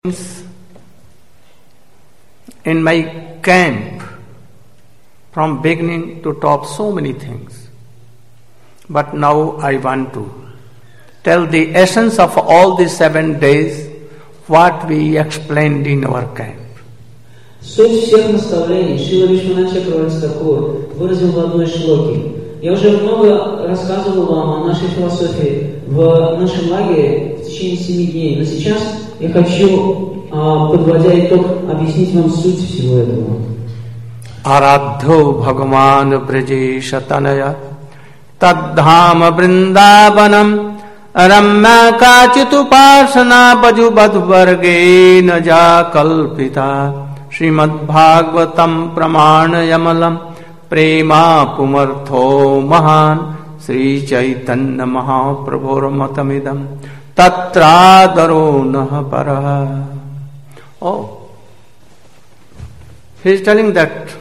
In my camp, from beginning to top, so many things. But now I want to tell the essence of all these 7 days, what we explained in our camp. Суть всех наставлений Шрила Вишванат Чакраварти Тхакур выразил в одной шлоке. Я уже много рассказывал вам о нашей философии в нашем лагере в течение 7 дней, но сейчас я хочу, подводя итог, объяснить вам суть всего этого. Aradho Bhagavan Brajesha Tanaya Tadhama Vrindavanam Ramya Kachitu Parsana Pajubadvarge Naja Kalpita Srimad Bhagavatam Pramana Yamalam Prema Pumartho Mahan Sri Chaitanya Mahaprabhur Matamidam Tatradaro Naha Paraha. Oh, he is telling that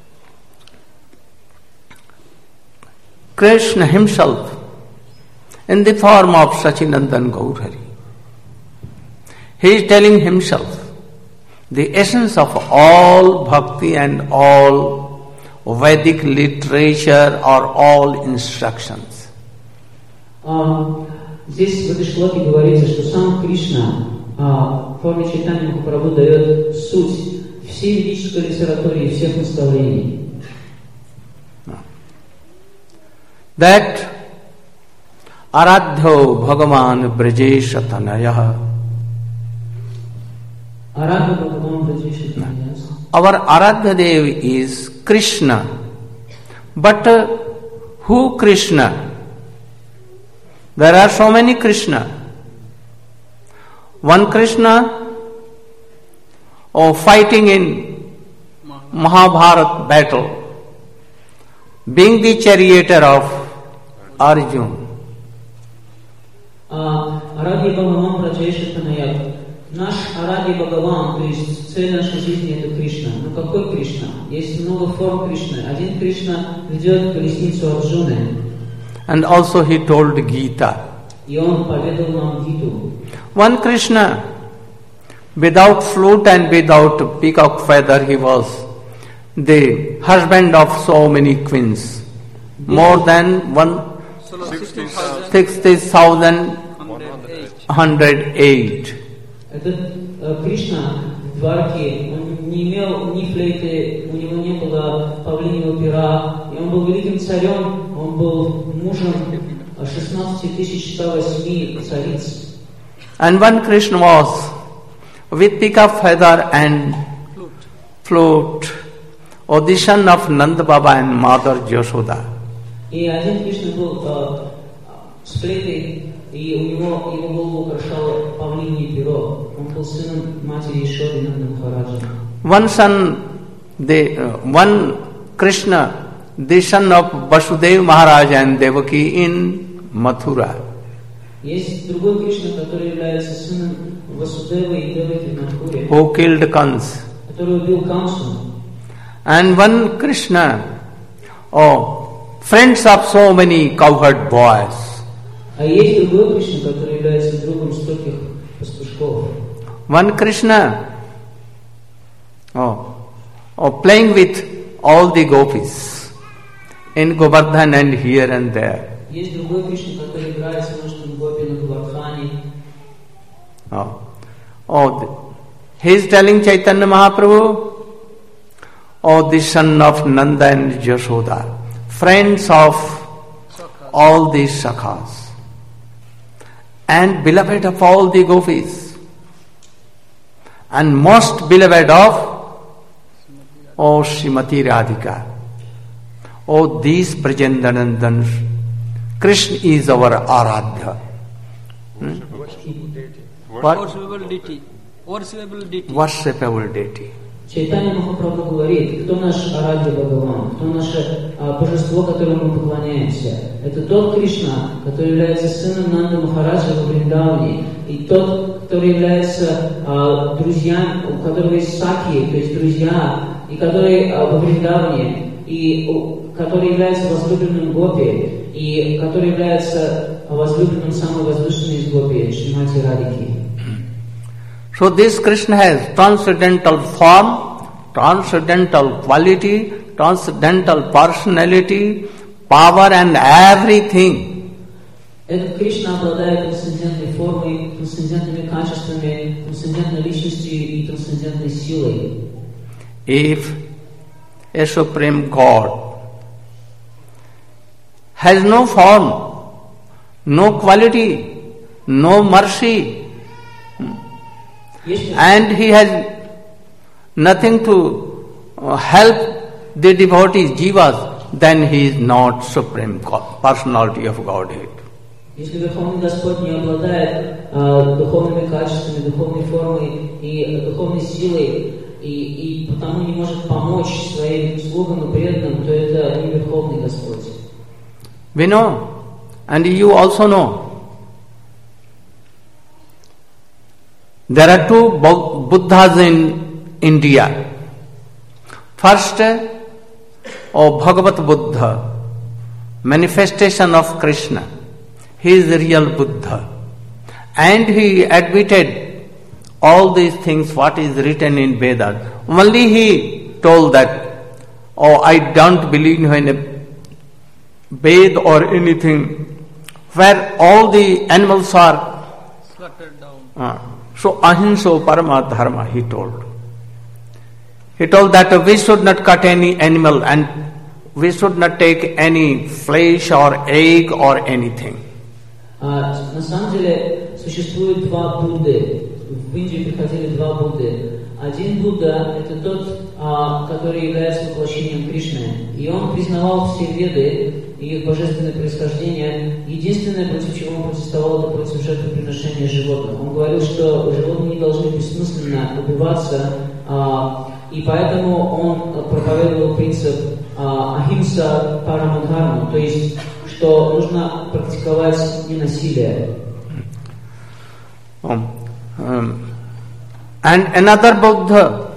Krishna himself, in the form of Sachinandan Gaurhari, he is telling himself the essence of all bhakti and all Vedic literature or all instructions. Здесь в этой шлоке говорится, что сам Кришна в форме Чайтаньи Махапрабху дает суть всей ведической литературы и всех наставлений. That Aradho Bhagavan Brajesha Tanaya. Aradho Bhagavan Brajesha Tanaya. Our Aradha Dev is Krishna. But who Krishna? There are so many Krishna. One Krishna, fighting in Mahabharata battle, being the charioteer of Arjuna. Аради Бхагаван Браджеша Танаят. Наш Аради Бхагаван, то есть цель нашей жизни это Кришна. Но какой Кришна? Есть много форм Кришны. Один Кришна ведет колесницу Арджуны. And also he told Gita. И он поведал нам Гиту. One Krishna, without flute and without peacock feather, he was the husband of so many queens. More than 60,108. Этот Кришна в Дварке, он не имел ни флейты, у него не было павлиньего пера, и он был великим царем, он был мужем 16,108 цариц. And one Krishna was with peacock feather and flute, the son of Nanda Baba and Mother Yashoda. И один Кришна был с флейтой, и у него его голову украшало павлинье перо. Он был сыном матери Ешоды Нанды Махараджа. One Krishna, the son of Vasudev Maharaj and Devaki in Mathura. Есть другой Кришна, который является сыном Васудева и Деваки в Мадхуре. Who killed Kans. Который убил Кансу. And one Krishna, friends of so many cowherd boys. А есть другой Кришна, который является другом стольких пастушков. One Krishna, playing with all the gopis in Govardhan and here and there. Есть другой Кришна, который играет с множеством гопи на Govardhane. He is telling Chaitanya Mahaprabhu, the son of Nanda and Yashoda, friends of all these sakhas, and beloved of all the gopis, and most beloved of Srimati Radhika. These Brajendanandans, Krishna is our Aradha. Worshipable deity. Чайтанья Махапрабху говорит, кто наш Арадья Бхагаван, кто наше божество, которому мы поклоняемся. Это тот Кришна, который является сыном Нанды Махараджа во Вриндаване, и тот, который является друзьям, у которого есть саки, то есть друзья, и который во Вриндаване, и который является возлюбленным гопи, и который является возлюбленным самой возвышенной из гопи, Шримати Радхики. So this Krishna has transcendental form, transcendental quality, transcendental personality, power and everything. Этот Кришна обладает трансцендентной формой, трансцендентными качествами, трансцендентной личностью и трансцендентной силой. If a supreme God has no form, no quality, no mercy, and he has nothing to help the devotees, jivas, then he is not supreme personality of Godhead. Если Верховный Господь не обладает духовными качествами, духовной формой и духовной силой, и потому не может помочь своим слугам и преданным, то это не Верховный Господь. We know, and you also know, there are two Buddhas in India. First, Bhagavat Buddha, manifestation of Krishna. He is the real Buddha. And he admitted all these things, what is written in Vedas. Only he told that, I don't believe in a Ved or anything, where all the animals are slaughtered down. So ahimsa parama dharma, he told. He told that we should not cut any animal and we should not take any flesh or egg or anything. На самом деле существует два Будды. В Индию приходили два Будды. Один Будда — это тот, который является воплощением Кришны. И он признавал все веды и их божественное происхождение. Единственное, против чего он протестовал, это против жертвоприношения животных. Он говорил, что животные не должны бессмысленно убиваться, и поэтому он проповедовал принцип ахимса парамадхарма, то есть, что нужно практиковать ненасилие. And another Buddha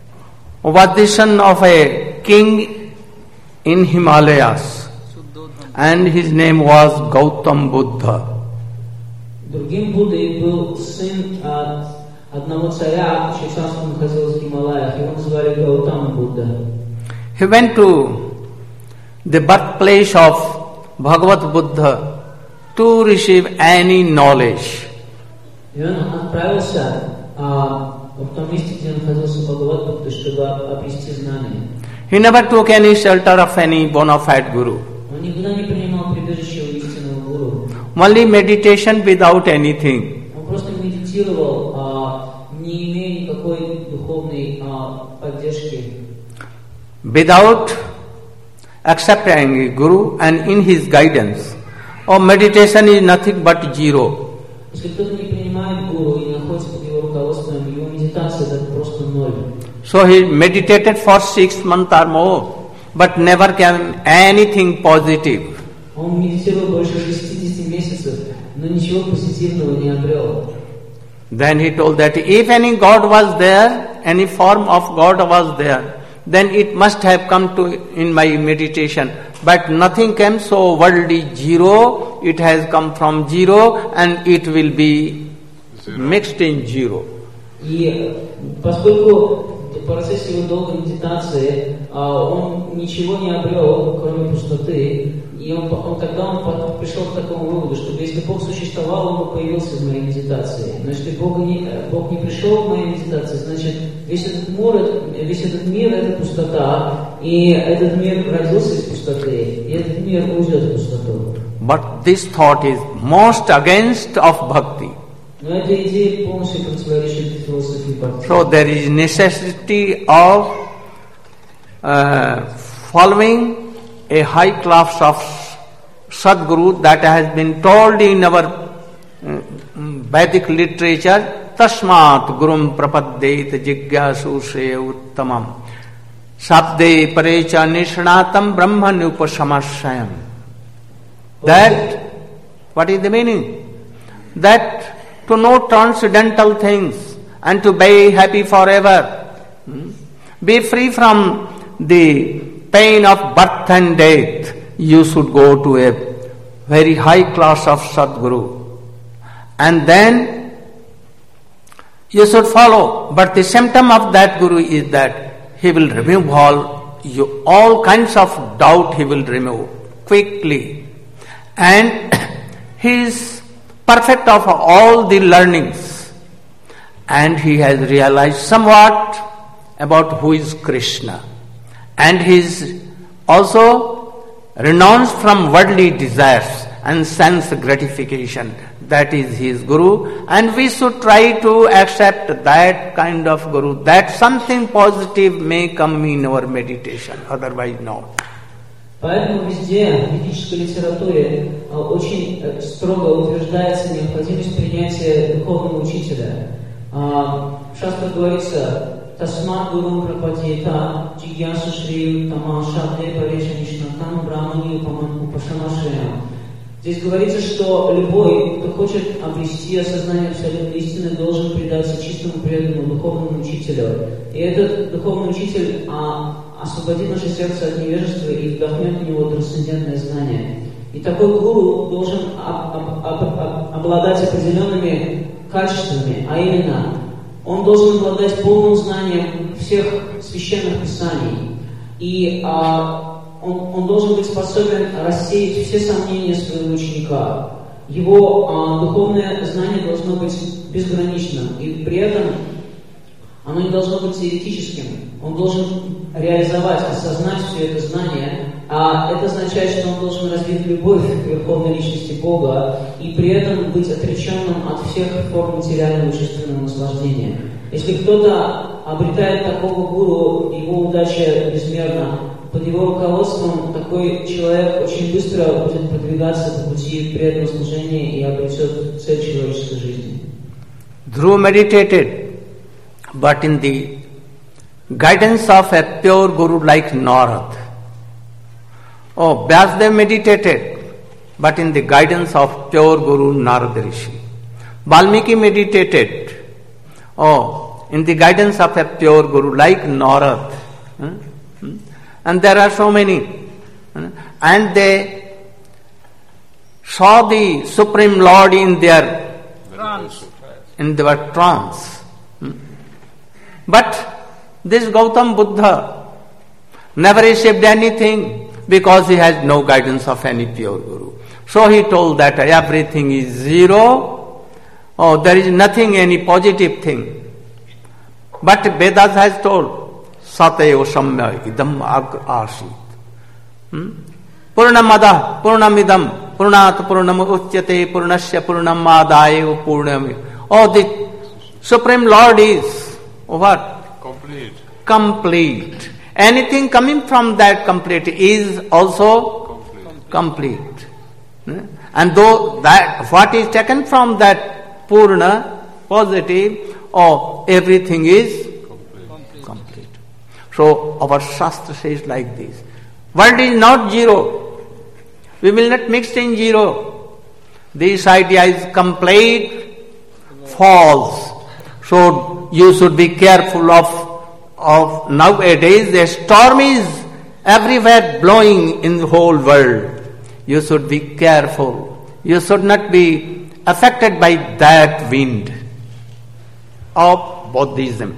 was the son of a king in Himalayas, and his name was Gautam Buddha. Другим Буддой был сын одного царя, чье царство находилось в Гималаях, его называли Гаутама Будда. He went to the birthplace of Bhagavat Buddha to receive any knowledge. И он отправился в том месте, где находился Бхагават Будда, чтобы обрести знания. He never took any shelter of any bona fide guru. Он никогда не принимал прибежище у истинного гуру. Only meditation without anything. Он просто медитировал, не имея никакой духовной поддержки. Without accepting a guru and in his guidance. Meditation is nothing but zero. Если кто-то не принимает гуру и находится под его руководством, его медитация — это просто ноль. So he meditated for 6 months or more, but never came anything positive. Он медитировал больше 60 месяцев, но ничего позитивного не обрел. Then he told that if any God was there, any form of God was there, then it must have come to in my meditation. But nothing came, so world is zero, it has come from zero and it will be mixed in zero. И поскольку в процессе его долгой медитации он ничего не обрел, кроме пустоты, и тогда он пришел к такому выводу, что если Бог существовал, он бы появился в моей медитации. Но если Бог не пришел в моей медитации, значит весь этот мир — это пустота, и этот мир родился из пустоты, и этот мир уйдет в пустоту. But this thought is most against of bhakti. Но эта идея полностью противоречит философии бхакти. So there is necessity of following a high class of Sadguru that has been told in our Vedic literature, Tasmat Gurum Prapaddet Jigyasu Shreya Uttamam Sabde Parecha Nishnatam Brahmanupasamasyayam. That, what is the meaning? That to know transcendental things and to be happy forever, be free from the pain of birth and death, you should go to a very high class of Sadguru. And then you should follow. But the symptom of that Guru is that he will remove all kinds of doubt he will remove quickly. And he is perfect of all the learnings. And he has realized somewhat about who is Krishna. And he is also renounced from worldly desires and sense gratification. That is his Guru, and we should try to accept that kind of Guru, that something positive may come in our meditation, otherwise not. Поэтому везде в ведической литературе очень строго утверждается необходимость принятия духовного учителя. В шастрах говорится: «Тасмат гурум прападьета, джигьясу шрию тамашадде парешанишнатам браманию упашамашреям». Здесь говорится, что любой, кто хочет обрести осознание абсолютной истины, должен предаться чистому преданному духовному учителю. И этот духовный учитель освободит наше сердце от невежества и вдохнет в него трансцендентное знание. И такой гуру должен обладать определенными качествами, а именно, он должен обладать полным знанием всех священных писаний. И он должен быть способен рассеять все сомнения своего ученика. Его духовное знание должно быть безграничным, и при этом оно не должно быть теоретическим. Он должен реализовать, осознать все это знание, а это означает, что он должен развить любовь к Верховной Личности Бога и при этом быть отреченным от всех форм материального и чувственного наслаждения. Если кто-то обретает такого гуру, его удача безмерна. Под его руководством такой человек очень быстро будет продвигаться по пути преданного служения и обретет цель человеческой жизни. Dhruva meditated, but in the guidance of a pure guru like Narad. Vyasdev meditated, but in the guidance of pure guru Narad Rishi. Valmiki meditated, in the guidance of a pure guru like Narad. And there are so many. And they saw the Supreme Lord in their trance. But this Gautam Buddha never received anything because he has no guidance of any pure Guru. So he told that everything is zero, there is nothing, any positive thing. But Vedas has told, Sateo Samya idam asit. Purnamada purnamidam purnat purnam uchyate purnasya purnam adaya purnam. The Supreme Lord is what? Complete. Anything coming from that complete is also complete. And though that what is taken from that Purna, positive, everything is complete. So our Shastra says like this: world is not zero. We will not mix in zero. This idea is complete false. So you should be careful of nowadays. The storm is everywhere blowing in the whole world. You should be careful. You should not be affected by that wind of Buddhism.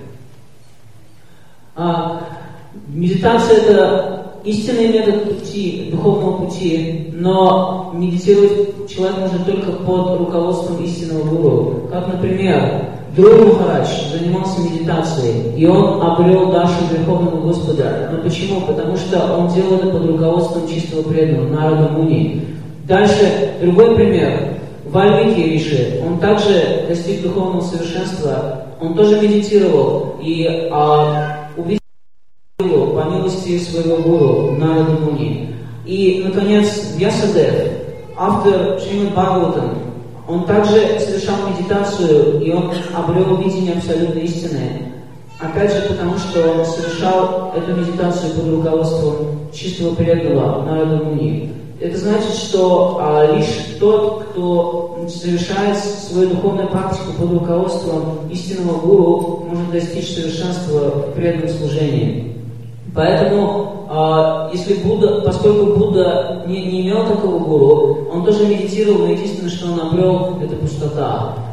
Медитация – это истинный метод пути, духовного пути, но медитировать человек может только под руководством истинного гуру. Как, например, Dhruva Махарадж занимался медитацией, и он обрел Даршу Верховного Господа. Но почему? Потому что он делал это под руководством чистого преданного, Нарада Муни. Дальше, другой пример. Вальмики Риши, он также достиг духовного совершенства, он тоже медитировал и увидел по милости своего гуру Нарада Муни. И, наконец, Вьясадев, автор Шримад Бхагаватам, он также совершал медитацию, и он обрел видение абсолютной истины. Опять же, потому что он совершал эту медитацию под руководством чистого преданного Нарада Муни. Это значит, что лишь тот, кто совершает свою духовную практику под руководством истинного гуру, может достичь совершенства в преданном служении. Поэтому, поскольку Будда не имел такого гуру, он тоже медитировал, но единственное, что он обрел, это пустота.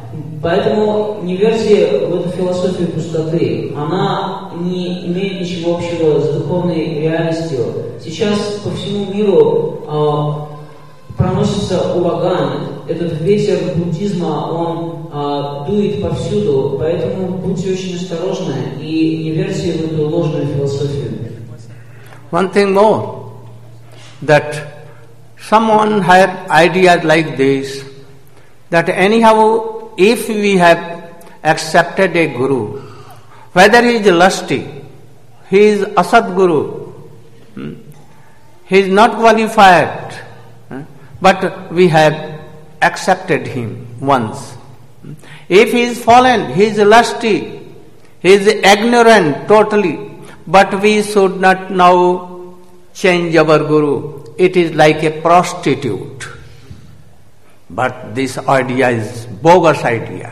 Поэтому не верьте в эту философию пустоты. Она не имеет ничего общего с духовной реальностью. Сейчас по всему миру проносится ураган. Этот ветер буддизма, он дует повсюду. Поэтому будьте очень осторожны и не верьте в эту ложную философию. One thing more, that someone had ideas like this, that anyhow, if we have accepted a guru, whether he is lusty, he is asad guru, he is not qualified, but we have accepted him once. If he is fallen, he is lusty, he is ignorant totally, but we should not now change our guru. It is like a prostitute. But this idea is bogus idea.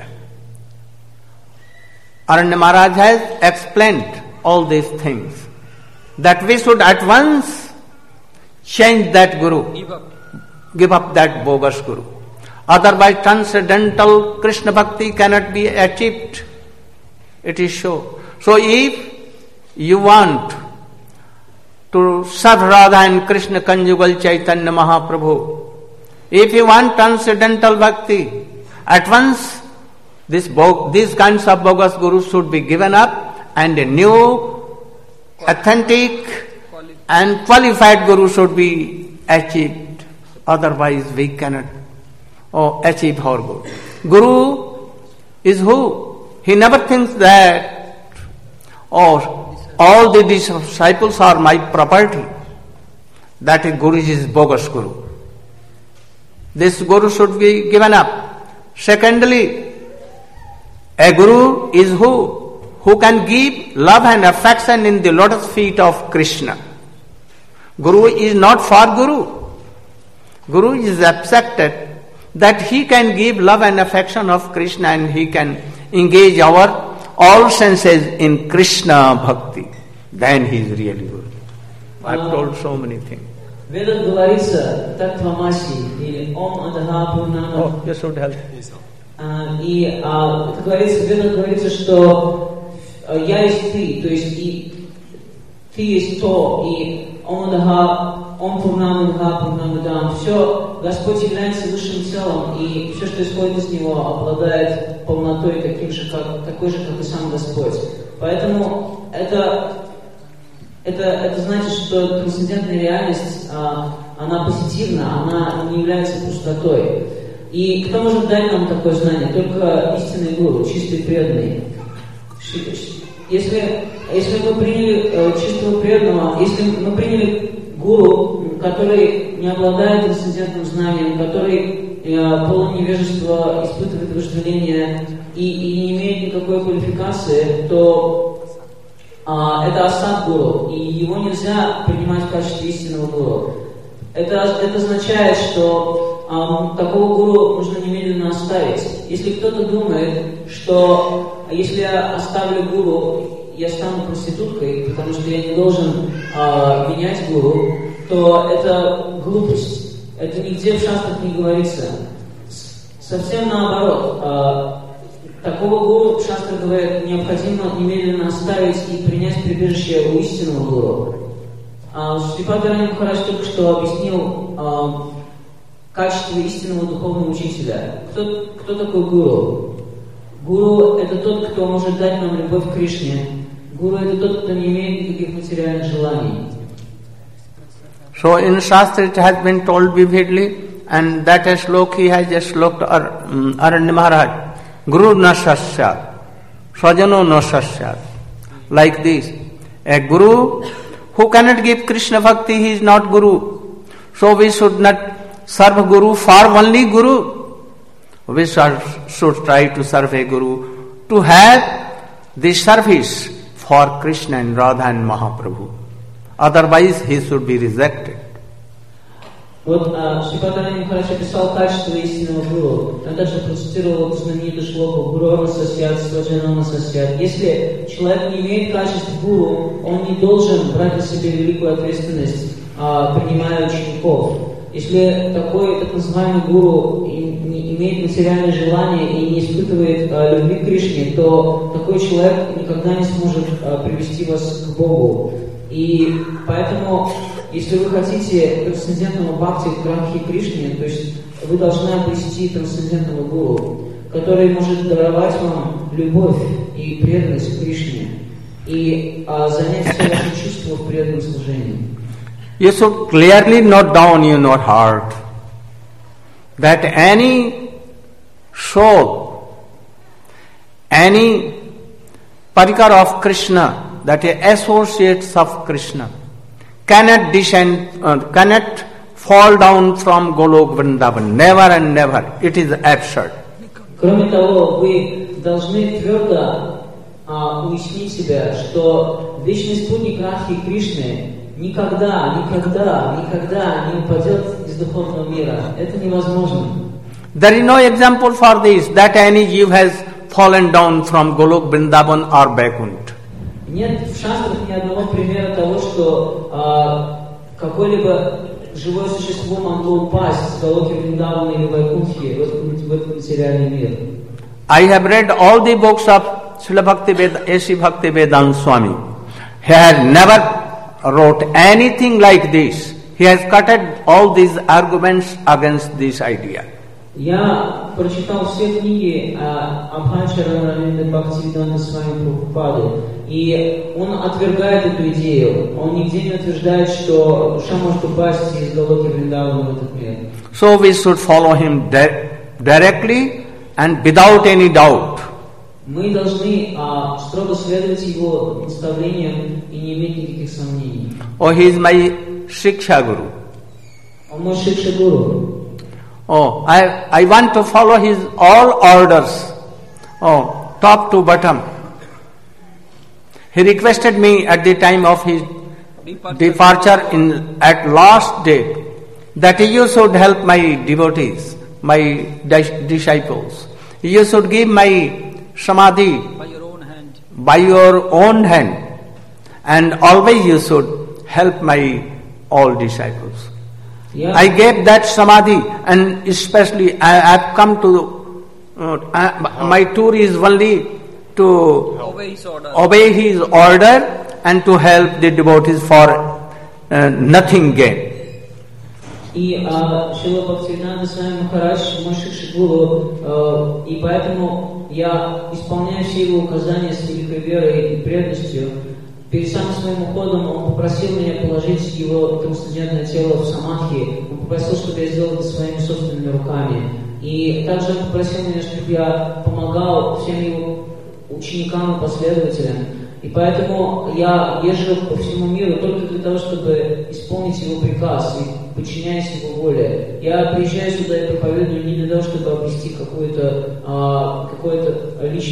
Aranya Maharaj has explained all these things, that we should at once change that guru, give up that bogus guru. Otherwise transcendental Krishna Bhakti cannot be achieved. It is so. So if you want to serve Radha and Krishna conjugal Chaitanya Mahaprabhu, if you want transcendental bhakti, at once these kinds of bogus gurus should be given up and a new, authentic and qualified guru should be achieved. Otherwise we cannot achieve our goal. Guru is who? He never thinks that, all the disciples are my property. That is guru is bogus guru. This guru should be given up. Secondly, a guru is who can give love and affection in the lotus feet of Krishna. Guru is not for guru. Guru is accepted that he can give love and affection of Krishna and he can engage our all senses in Krishna bhakti. Then he is really good. I have told so many things. В Ведах говорится Таттвамаси или Ом Адаха Пурнама. Oh, you should help. И это говорится, в Ведах говорится, что я есть ты, то есть и ты есть то, и Ом Адаха, Ом Пурнама Адаха Пурнама Дам. Все, Господь является высшим целым, и все, что исходит из Него, обладает полнотой такой же, как и сам Господь. Поэтому это значит, что трансцендентная реальность, она позитивна, она не является пустотой. И кто может дать нам такое знание? Только истинный гуру, чистый преданный. Если мы приняли чистого преданного, если мы приняли гуру, который не обладает трансцендентным знанием, который полон невежества, испытывает вожделение и не имеет никакой квалификации, то это асад гуру, и его нельзя принимать в качестве истинного гуру. Это означает, что такого гуру нужно немедленно оставить. Если кто-то думает, что если я оставлю гуру, я стану проституткой, потому что я не должен менять гуру, то это глупость. Это нигде в шастрах не говорится. Совсем наоборот. Такого гуру, шастры говорят, необходимо немедленно оставить и принять прибежище у истинного гуру. Шрипад Арanya Махарадж только что объяснил качество истинного духовного учителя. Кто такой гуру? Гуру — это тот, кто может дать нам любовь к Кришне. Гуру — это тот, кто не имеет никаких материальных желаний. So in Shastra it has been told vividly, and that slok he has just looked Aranya Maharaj. Guru na sasyat, swajano na sasyat. Like this. A guru who cannot give Krishna bhakti, he is not guru. So we should not serve guru for only guru. We should try to serve a guru to have the service for Krishna and Radha and Mahaprabhu. Otherwise he should be rejected. Вот Шрипад Арanya Махарадж описал качество истинного гуру. Он также процитировал знаменитую шлоку «Гуру насасьят, сваджано насасьят». Если человек не имеет качеств гуру, он не должен брать на себя великую ответственность, принимая учеников. Если такой так называемый гуру не имеет материальное желание и не испытывает любви к Кришне, то такой человек никогда не сможет привести вас к Богу. И поэтому, если вы хотите трансцендентного бхакти к Радхе Кришне, то есть вы должны обрести трансцендентного гуру, который может даровать вам любовь и преданность к Кришне и занять все ваши чувства в преданном служении. You should clearly note down in your heart that any soul, any parikar of Krishna, that is associates of Krishna, cannot descend, cannot fall down from Golok Vrindavan. Never and never. It is absurd. Кроме того, вы должны твердо уяснить себя, что вечный спутник Радхи Кришны никогда не упадет из духовного мира. Это невозможно. There is no example for this, that any jiva has fallen down from Golok Vrindavan or Vaikuntha. Нет в шастрах ни одного примера того, что какое-либо живое существо могло упасть с Галоки Вриндавана или Вайкунтхи в этот материальный мир. I have read all the books of Srila Bhaktivedanta, A.C. Bhaktivedanta Swami. He has never wrote anything like this. He has cutted all these arguments against this idea. Я прочитал все книги Абхачара Равиндры Бхактивиданта Свами Прабхупады, и он отвергает эту идею. Он нигде не утверждает, что душа может упасть из Галоки Вриндавана в этот мир. So we should follow him directly and without any doubt. Мы должны строго следовать его наставлениям и не иметь никаких сомнений. Oh, he is my Shiksha Guru. Он мой Шикша Гуру. Oh, I want to follow his all orders. Oh, top to bottom. He requested me at the time of his departure at last day that you should help my devotees, my disciples. You should give my samadhi by your own hand, and always you should help my all disciples. Yeah. I gave that samadhi, and especially I have come to my tour is only to obey his order and to help the devotees for nothing gain. И Шрила Бхактивиданта Свами Махарадж мой Шикша Гуру, и поэтому я исполняю все его указания с великой верой и преданностью. Перед самым своим уходом он попросил меня положить его трансцендентное тело в самадхи. Он попросил, чтобы я сделал это своими собственными руками. И также он попросил меня, чтобы я помогал всем его ученикам и последователям. И поэтому я езжу по всему миру только для того, чтобы исполнить его приказ и подчиняясь его воле. Я приезжаю сюда и проповедую не для того, чтобы обрести какое-то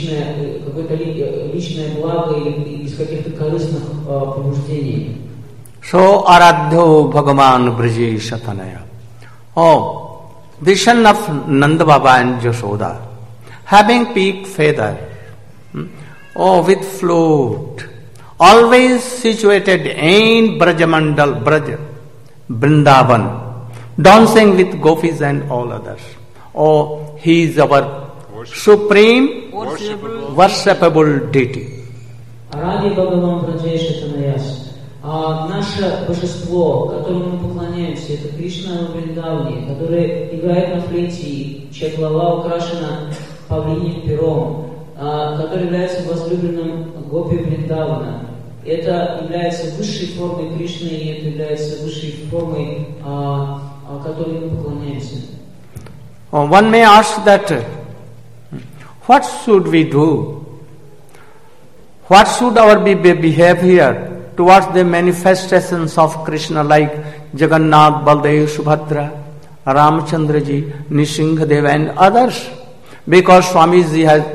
личное благо или из каких-то корыстных побуждений. So Aradhyo Bhagavan Braje Shatanaya. Oh, the son of Nanda Baba and Jashoda, having pig feather, with flute, always situated in Brajamandal, Braj, Vrindavan, dancing with gopis and all others. Oh, he is our supreme worshipable deity. Ради Бхагаван Браджей Шатанаяс. Наше божество, которому мы поклоняемся, это Кришна в Вриндаване, который играет на флейте, чья голова украшена павлиним пером, который является возлюбленным гопи Вриндавана. Это является высшей формой Кришны, и это является высшей формой, которой мы поклоняемся. One may ask that, what should we do? What should our behavior towards the manifestations of Krishna like Jagannath, Baldev, Subhadra, Ramchandraji, Nishingadev and others? Because Swamiji has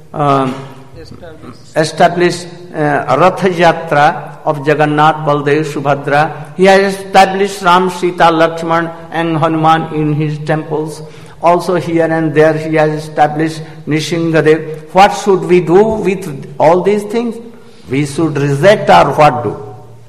established Rath Yatra of Jagannath, Baldev, Subhadra. He has established Ram, Sita, Lakshman and Hanuman in his temples. Also here and there he has established Nishingadev. What should we do with all these things? We should reject or what do?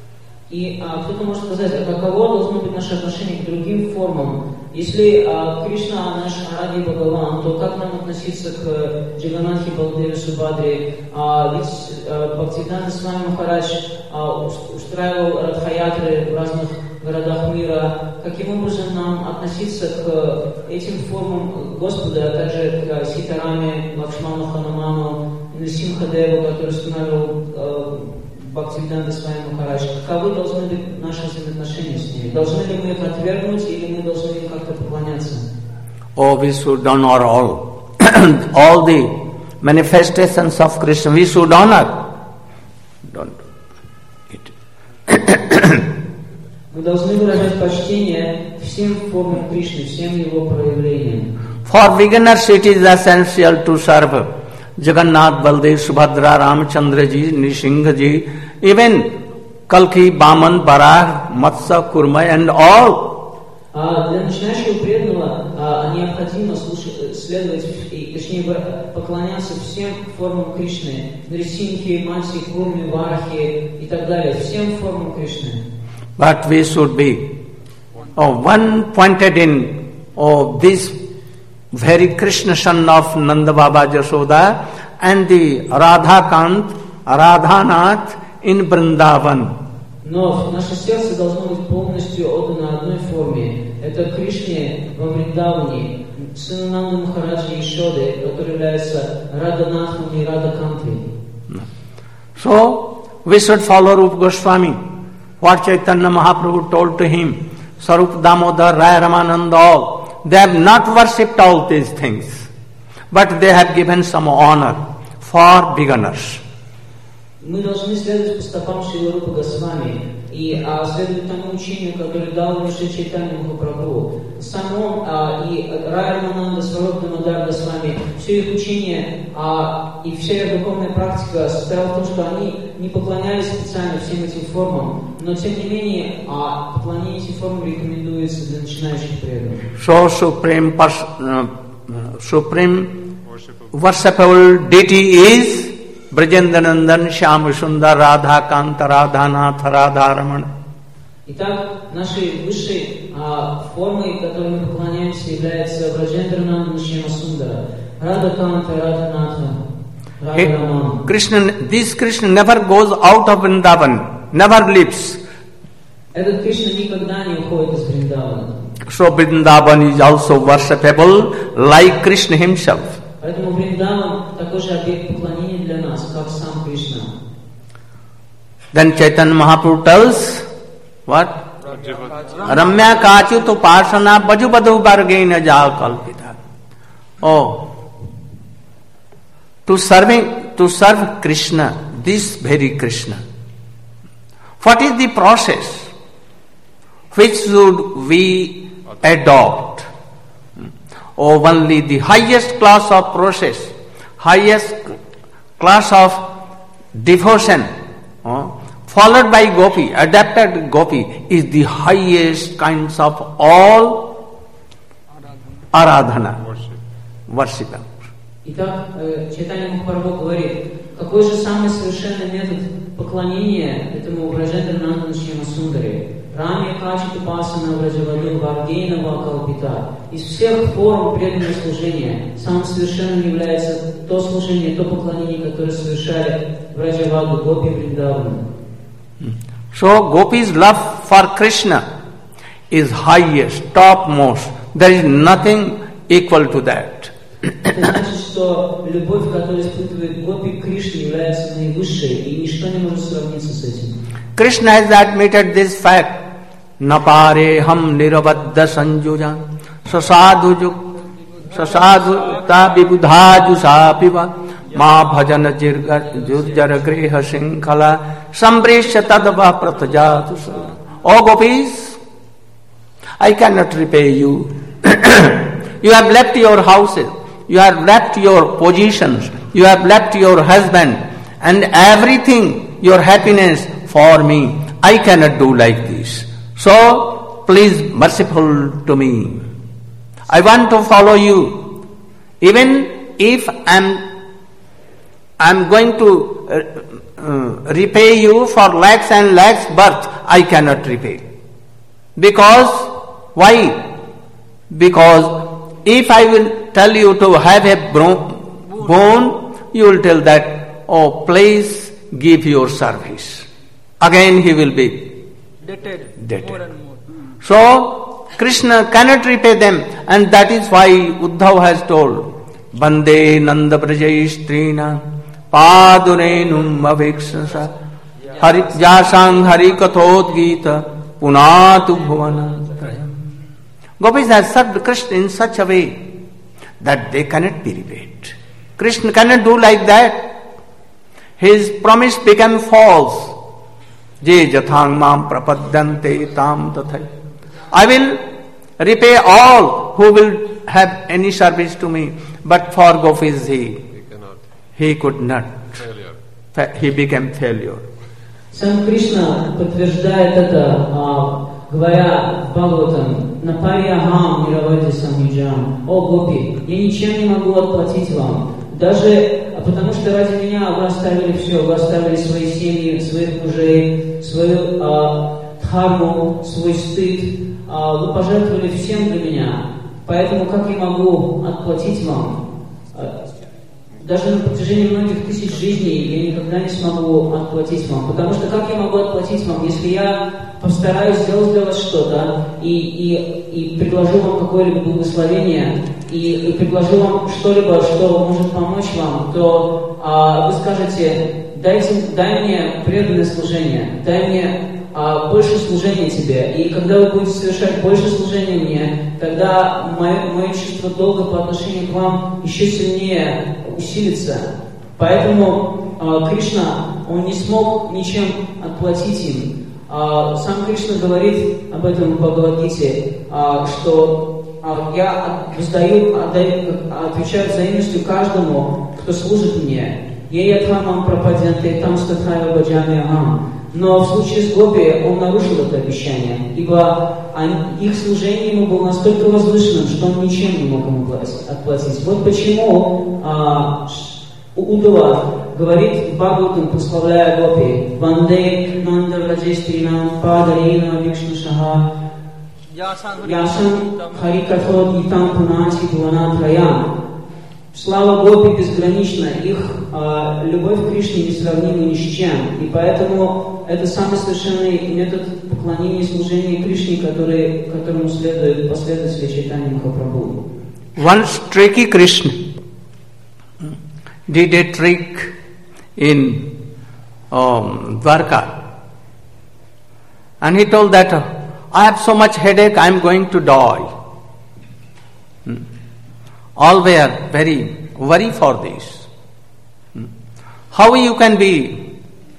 И кто-то может сказать, а каково должно быть наше отношение к другим формам? Если Кришна наш Аради Бхагаван, то как нам относиться к Джаганнатхе Балдеве Субхадре? Ведь Бхактивиданта Свами Махарадж устраивал радхаятры в разных городах мира. Каким образом нам относиться к этим формам Господа, а также к Ситараме, Лакшману, Хануману, Нрисимхадеву, который устанавливал Бхактивиданта Свами Махарадж? Каковы должны быть наши взаимоотношения с ними? Должны ли мы их отвергнуть или мы должны им как-то поклоняться? Oh, we should honor all. All the manifestations of Krishna we should honor. Don't do it. Мы должны выражать почтение всем формам Кришны, всем его проявлениям. For beginners it is essential to serve Jagannath, Baldev, Subhadra, Ramchandra ji, Nrisingha ji, even Kalki, Baman, Barah, Matsya, Kurma and all. Для начинающего преданного необходимо следовать, точнее поклоняться всем формам Кришны, Нрисимхе, Матси, Курме, Варахе и так далее, всем формам Кришны. But we should be one pointed in this very Krishna son of Nanda Baba Jashoda and the Radhakant, Radhanath in Vrindavan. Но наше сердце должно быть полностью отдано одной форме. Это Кришне во Вриндаване, сыну Нанды Махараджа Ишоды, который является Радханатхом и Радхакантой. So, we should follow Rupa Goswami. What Chaitanya Mahaprabhu told to him, Sarup Damodar, Raya Ramananda, all. They have not worshipped all these things, but they have given some honor for beginners. Мы должны следовать по стопам Шрила Рупы Госвами и следовать тому учению, которое дал Шри Чайтанья Махапрабху. Сам он и Рая Рамананда, Сваруб Дамодар Госвами, все их учение и вся их духовная практика состояла в том, что они не поклонялись специально всем этим формам, но тем не менее поклонение этим формам рекомендуется для начинающих преданных. So supreme worshipable deity is Brajendanandan, Shyam Sundar, Radha Kanta, Radhanath, Radharamana. Итак, нашей высшей формой, которой мы поклоняемся, является Браджендранандан Шьяма Сундара, Рада Канта, Радханатха, Радharamana. This Krishna never goes out of Vrindavan, never leaves. Этот Кришна никогда не уходит из Вриндавана. So Vrindavan is also worshipable like Krishna himself. Поэтому Вриндаван такой же объект поклонения для нас, как сам Кришна. Then Chaitanya Mahaprabhu tells, what? Ramya Kachut Upasana Bajubadhu Bargaina Jal Kalpita. Oh, to serve Krishna, this very Krishna. What is the process which should we adopt? Oh, only the highest class of process, highest class of devotion, followed by gopi, adapted gopi, is the highest kinds of all aradhana, worship. Итак, Чайтанья Махапрабху говорит, какой же самый совершенный метод поклонения этому Браджендранандану Шьяма Сундаре? Раме Качиту Пасана Враджаваду Варгейна Вакалпита. Из всех форм преданного служения самым совершенным является то служение, то поклонение, которое совершали Враджаваду, Гопи Вриндавана. So Gopi's love for Krishna is highest, topmost. There is nothing equal to that. Это значит, что любовь, которую испытывает Гопи к Кришне, является наивысшей, и ничто не может сравниться с этим. Krishna has admitted this fact. Napare ham nirabadda sanjuja sasadhu ta vibudha jusapiva ma bhajana jurjara griha sinkhala sambrishya tadava pratajatu. O gopis, I cannot repay you. You have left your houses, you have left your positions, you have left your husband and everything, your happiness for me. I cannot do like this. So, please merciful to me. I want to follow you. Even if I'm going to repay you for lakhs and lakhs birth, I cannot repay. Because, why? Because if I will tell you to have a bone, you will tell that, oh, please give your service. Again he will be debted. More and more. So, Krishna cannot repay them, and that is why Uddhav has told, Bande Nanda Brajaistrina Padunenum Avikshasa Hari Jasang Hari Kathod Gita Punatu Bhuvanantrayam. Gopis has served Krishna in such a way that they cannot be repaid. Krishna cannot do like that. His promise became false. Je jathang mam prapadyante tam tathai. I will repay all who will have any service to me, but for Gopis he could not. He became failure. Сам Кришна подтверждает это, говоря в Бхагаватам, «Напарьягам миравади самюджам». «О, Гопи, я ничем не могу отплатить вам, даже потому что ради меня вы оставили все, вы оставили свои семьи, своих мужей, свою дхарму, свой стыд, вы пожертвовали всем для меня, поэтому как я могу отплатить вам? Даже на протяжении многих тысяч жизней я никогда не смогу отплатить вам. Потому что как я могу отплатить вам, если я постараюсь сделать для вас что-то и предложу вам какое-либо благословение, и предложу вам что-либо, что может помочь вам, то вы скажете, дай мне преданное служение, дай мне больше служения тебе. И когда вы будете совершать больше служения мне, тогда мое чувство долга по отношению к вам еще сильнее усилится. Поэтому Кришна, он не смог ничем отплатить им. Сам Кришна говорит об этом в Бхагавад-гите, что я отвечаю взаимностью каждому, кто служит мне. Еятхамам пропадянте там статхая баджамиахам. Но в случае с Гопи он нарушил это обещание, ибо их служение ему было настолько возвышенным, что он ничем не мог ему отплатить. Вот почему Удава говорит в Бхагаватам, прославляя Гопи, «Ванде нанда враджестринам падарина викшнашаха яшам харикатхот итам пунати дванатраям». Слава Гопи безгранична, их любовь к Кришне несравнима ни с чем. И поэтому это самый совершенный метод поклонения и служения Кришне, которому следует последователи Чайтанья Махапрабху. Once tricky Krishna did a trick in Dwarka. And he told that, I have so much headache, I am going to die. All were very worried for this. How you can be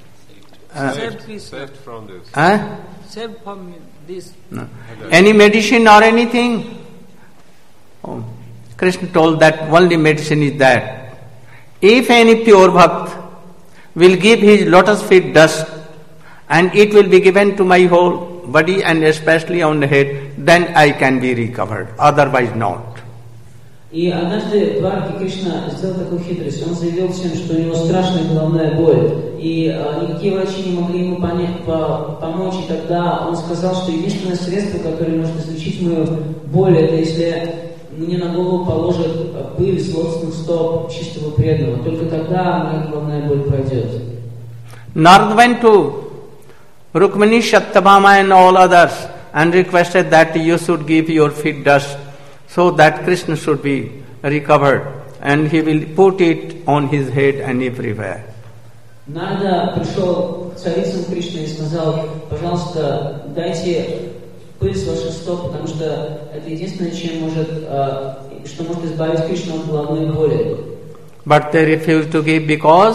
saved from this? Saved from this. No. Any medicine or anything? Krishna told that only medicine is that. If any pure bhakt will give his lotus feet dust and it will be given to my whole body and especially on the head, then I can be recovered. Otherwise not. И однажды в Дварке Кришна сделал такую хитрость. Он заявил всем, что у него страшная головная боль, и никакие врачи не могли ему помочь. И тогда он сказал, что единственное средство, которое может излечить мою боль, это если мне на голову положат пыль с лотосных стоп чистого преданного. Только тогда моя головная боль пройдет. Narad went to Rukmini, Satyabhama and all others and requested that you should give your feet dust, so that Krishna should be recovered, and he will put it on his head and everywhere. Нарада пришел к царицам Кришны и сказал, пожалуйста, дайте пыль с ваших стоп, потому что это единственное, что может избавить Кришну от головной боли. But they refused to give because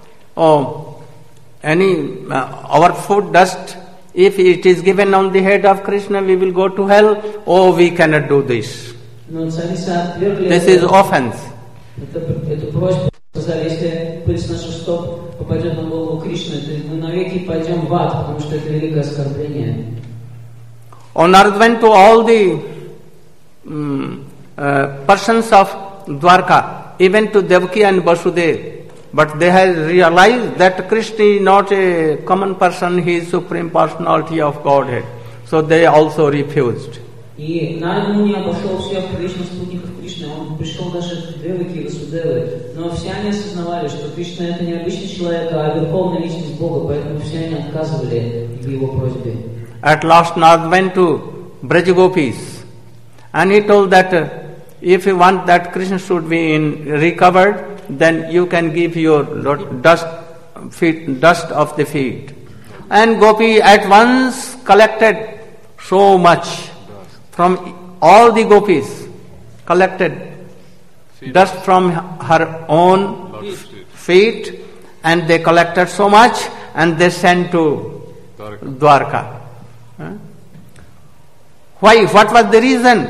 our foot dust, if it is given on the head of Krishna, we will go to hell. Oh, we cannot do this. This is offense. Эту просьбу сказали, если пыль с наших стоп попадет на голову Кришны, то мы навеки пойдем в ад, потому что это великое оскорбление. Narad went to all the persons of Dwarka, even to Devaki and Vasudev, But they have realized that Krishna is not a common person, he is Supreme Personality of Godhead. So they also refused. И Нарада Муни обошел всех вечных спутников Кришны, он пришел даже к Деваки и Васудеве, но все они осознавали, что Кришна это не обычный человек, а верховная личность Бога, поэтому все они отказывали в его просьбе. At last Narad went to Brajagopis and he told that if you want that Krishna should be recovered, then you can give your dust of the feet. And Gopi at once collected so much. From all the gopis collected dust from her own feet, and they collected so much and they sent to Dwarka. Why? What was the reason?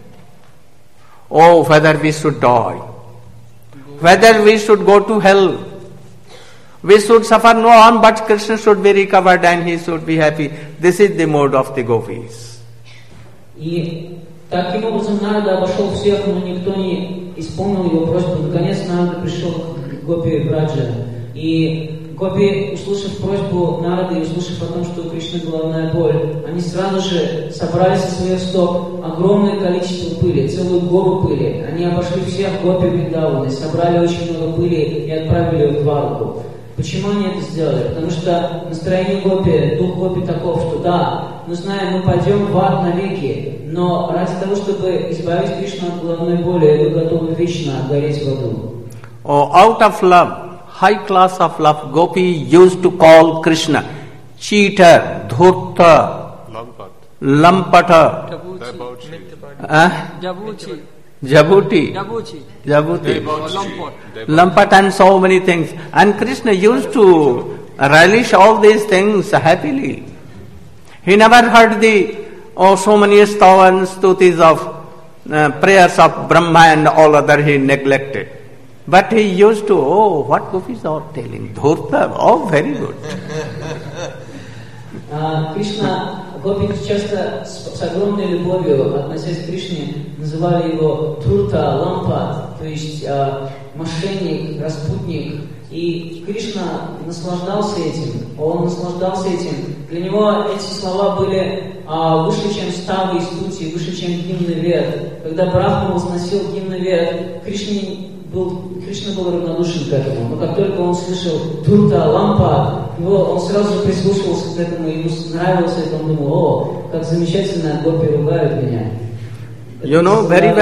Oh, whether we should die, whether we should go to hell, we should suffer no harm, but Krishna should be recovered and he should be happy. This is the mode of the gopis. И таким образом Нарада обошел всех, но никто не исполнил его просьбу. Наконец Нарада пришел к Гопи Браджа. И Гопи, услышав просьбу Нарады и услышав о том, что у Кришны головная боль, они сразу же собрали со своих стоп огромное количество пыли, целую гору пыли. Они обошли всех Гопи Вриндаваны, собрали очень много пыли и отправили ее в Двараку. Почему они это сделали? Потому что настроение Гопи, дух Гопи таков, что да, мы знаем, мы пойдем в ад навеки, но ради того, чтобы избавить Кришну от головной боли, вы готовы вечно гореть в аду. Oh, out of love, high class of love, Gopi used to call Krishna cheater, dhurta, lampata, Jabuti, Lampat, and so many things. And Krishna used to relish all these things happily. He never heard so many stavas, stutis of prayers of Brahma and all other he neglected. But he used to, what gopis are telling? Dhurta, very good. Кришна, Гопи часто с огромной любовью, относясь к Кришне, называли его Dhurta, Лампат, то есть мошенник, распутник. И Кришна наслаждался этим, он наслаждался этим. Для него эти слова были выше, чем ставы и стути, выше, чем гимны Вед. Когда Брахма возносил гимны Вед, Кришна был равнодушен к этому. Но как только он слышал Dhurta, Лампа, он сразу же прислушивался к этому, ему нравилось это, он думал, как замечательно Гопи ругают меня. You know very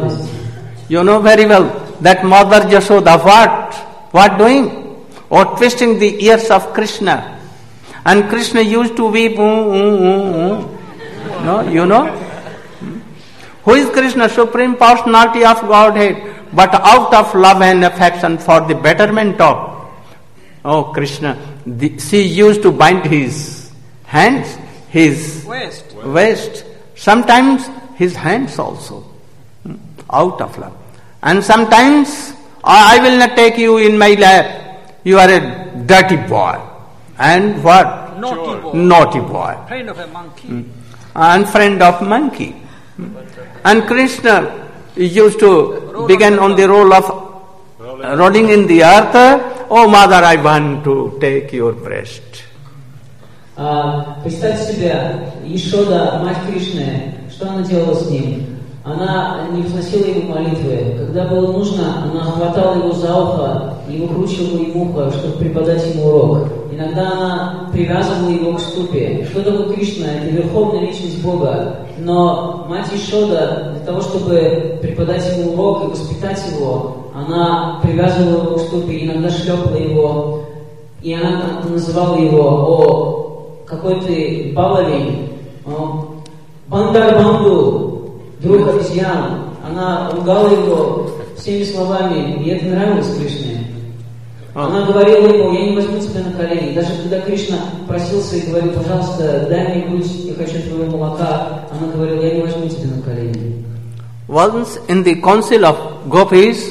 well that Mother Yashoda, what doing? Or twisting the ears of Krishna. And Krishna used to weep, No, you know? Who is Krishna? Supreme Personality of Godhead. But out of love and affection for the betterment of Krishna, she used to bind his hands, his waist, sometimes his hands also, out of love. And sometimes, I will not take you in my lap, you are a dirty boy. And what? Naughty boy. Friend of a monkey. And friend of monkey. And Krishna used to begin on the role of rolling in the earth. Oh, mother, I want to take your breast. Представьте себе, Ешода, мать Кришны, что она делала с ним? Она не возносила ему молитвы. Когда было нужно, она хватала его за ухо и выкручивала ему ухо, чтобы преподать ему урок. Иногда она привязывала его к ступе. Что такое Кришна? Это верховная личность Бога. Но мать Ешода, для того, чтобы преподать ему урок и воспитать его, она привязывала его к ступе, иногда шлепала его. И она называла его, какой ты баловень, Бандар Банду, друг обезьян. Она ругала его всеми словами, и это нравилось Кришне. Она говорила ему, я не возьму тебя на колени. Даже когда Кришна просился и говорил, пожалуйста, дай мне грудь, я хочу твоего молока, она говорила, я не возьму тебя на колени. Once in the council of Gopis,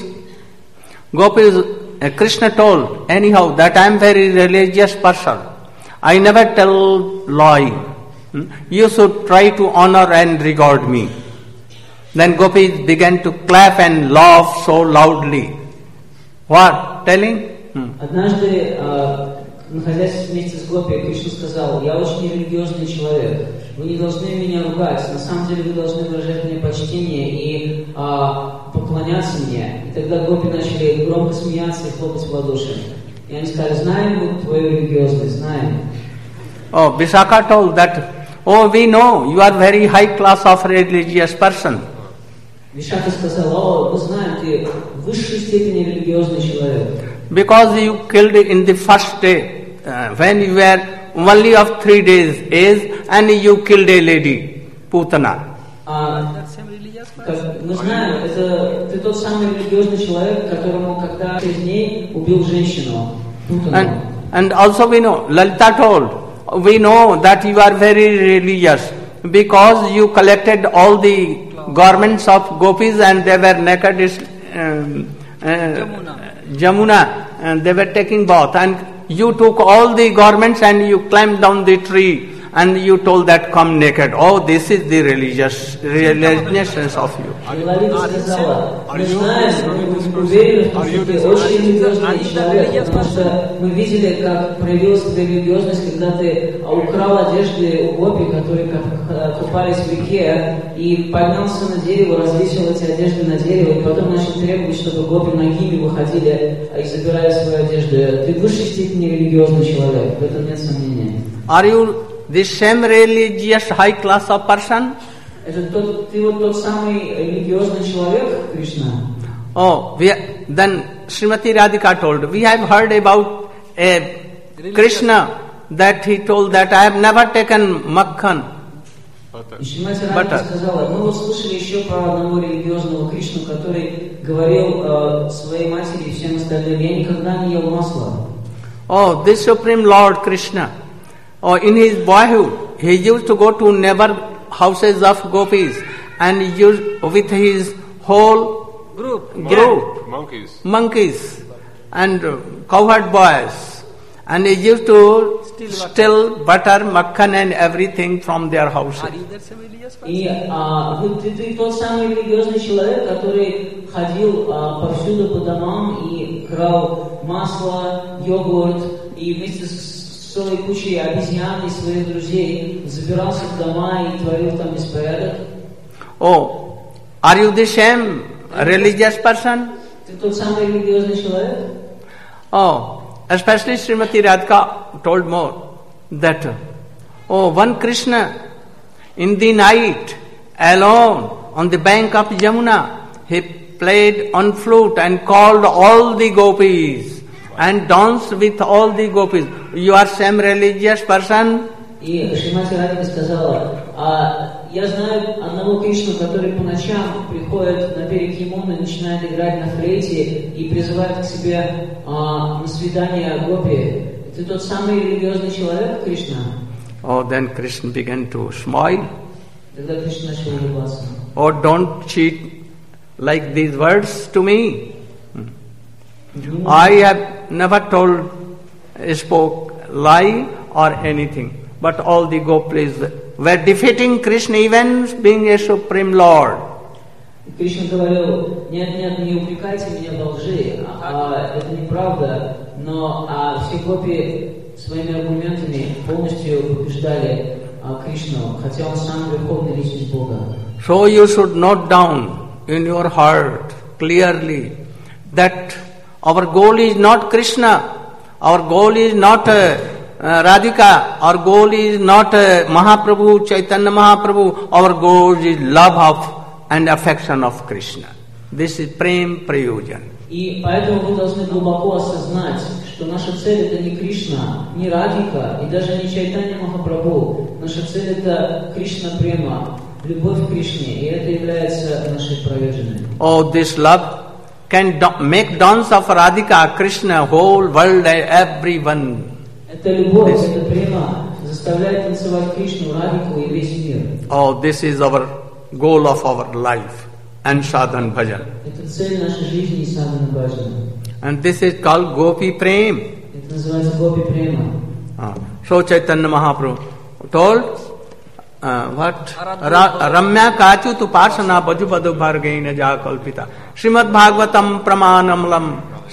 Krishna told, anyhow, that I am very religious person. I never tell lie. You should try to honor and regard me. Then Gopis began to clap and laugh so loudly. What? Telling? Однажды, находясь вместе с Гопи, Кришна сказал: я очень религиозный человек, вы не должны меня ругать, на самом деле вы должны выражать мне почтение и поклоняться мне. И тогда Гопи начали громко смеяться и хлопать в ладоши. И они сказали: знаем мы твою религиозность, знаем. Oh, Vishaka told that, oh, we know you are very high class of religious person. Вишака сказал: о, мы знаем, ты в высшей степени религиозный человек. Because you killed in the first day, when you were only of 3 days age, and you killed a lady, Putana. Мы знаем, это ты тот самый религиозный человек, которому когда 6 дней убил женщину, Путану. And also we know, Lalita told, we know that you are very religious because you collected all the garments of gopis and they were naked Jamuna, and they were taking bath, and you took all the garments and you climbed down the tree and you told that come naked. Oh, this is the religiousness of you. Лалита сказала: мы знаем, мы уверены, что ты очень религиозный человек, потому что мы видели, как проявилась твоя религиозность, когда ты украл одежды у гопи, которые купались в реке, и поднялся на дерево, развесил эти одежды на дерево, и потом начал требовать, чтобы гопи нагими выходили и забирали свою одежду. Ты в высшей степени религиозный человек, в этом нет сомнения. Are you the same religious high class of person? Ты вот тот самый религиозный человек, Кришна? Oh, then Srimati Radhika told, we have heard about a Krishna that he told that I have never taken makhan. И Шримати Радхика сказала: мы вот слышали еще про одного религиозного Кришну, который говорил своей матери и всем остальным: я никогда не ел масла. Oh, this Supreme Lord Krishna, oh, in his boyhood, he used to go to neighbor houses of gopis and used with his whole group monkeys and cowherd boys, and he used to steal butter, makhan and everything from their houses. И ты тот самый религиозный человек, который ходил повсюду по домам и крал масло, йогурт, и вместе с целой кучей обезьян и своих друзей забирался в дома и творил там беспорядок. Oh, are you the same religious person? Ты тот самый религиозный человек? Oh, especially Srimati Radhika told more that, oh, one Krishna in the night alone on the bank of Jamuna, he played on flute and called all the gopis and danced with all the gopis. You are same religious person? И Шримати Радхика сказала: я знаю одного Кришну, который по ночам приходит на берег Ямуны, начинает играть на флейте и призывает к себе на свидание гопи. Ты тот самый религиозный человек, Кришна? Oh, then Krishna began to smile. Тогда Кришна начал улыбаться. Oh, don't cheat like these words to me. I have never spoke lie or anything. But all the gopis were defeating Krishna, even being a Supreme Lord. Кришна говорил: нет, не упрекайте меня в лжи, это неправда, но все гопи своими аргументами полностью побеждали Кришну, хотя он сам верховная личность Бога. So you should note down in your heart clearly that our goal is not Krishna, our goal is not Radhika, our goal is not Mahaprabhu, Chaitanya Mahaprabhu, our goal is love of and affection of Krishna. This is Prem Prayojan. И поэтому вы должны глубоко осознать, что наша цель это не Кришна, не Радхика и даже не Чайтанья Махапрабху. Наша цель это Кришна Према, любовь к Кришне, и это является нашей проверженной. Oh, this love can make dance of Radhika, Krishna, whole world, everyone. Эта любовь, эта Према заставляет танцевать Кришну, Радхику и весь мир. Oh, this is our goal of our life and sadhan bhajan. Это цель нашей жизни и садхана бхаджана. And this is called Gopi Prem. Это называется Гопи Према. So Chaitanya Mahaprabhu told what? Ramya Kachu Tupasana Bajupadu Bhargaina Ja Kalpita Srimad Bhagavatam Pramanamlam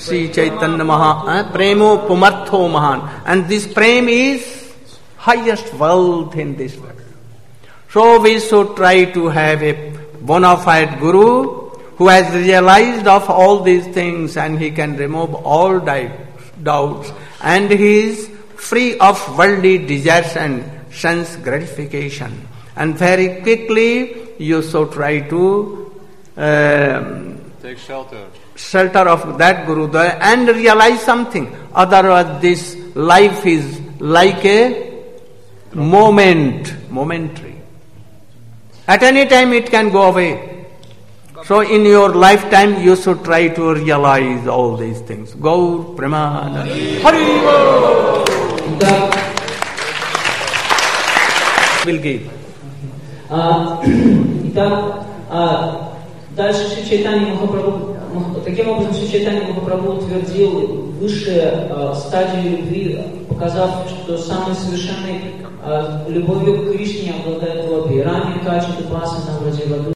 Sri Chaitanya Premo Pumartho Mahan. And this prem is highest wealth in this world. So we should try to have a bona fide guru who has realized of all these things and he can remove all doubts and he is free of worldly desires and sense gratification. And very quickly you should try to take shelter of that Guru and realize something. Otherwise this life is like a momentary. At any time it can go away. So in your lifetime you should try to realize all these things. Gaur Premanand. Hari Bol. Will give. Итак, дальше Шри Чайтанья Махапрабху, таким образом Шри Чайтанья Махапрабху утвердил высшие стадии любви, показав, что самой совершенной любовью к Кришне обладает Гопи. Рани, Качи, Тупаса, Навраджи,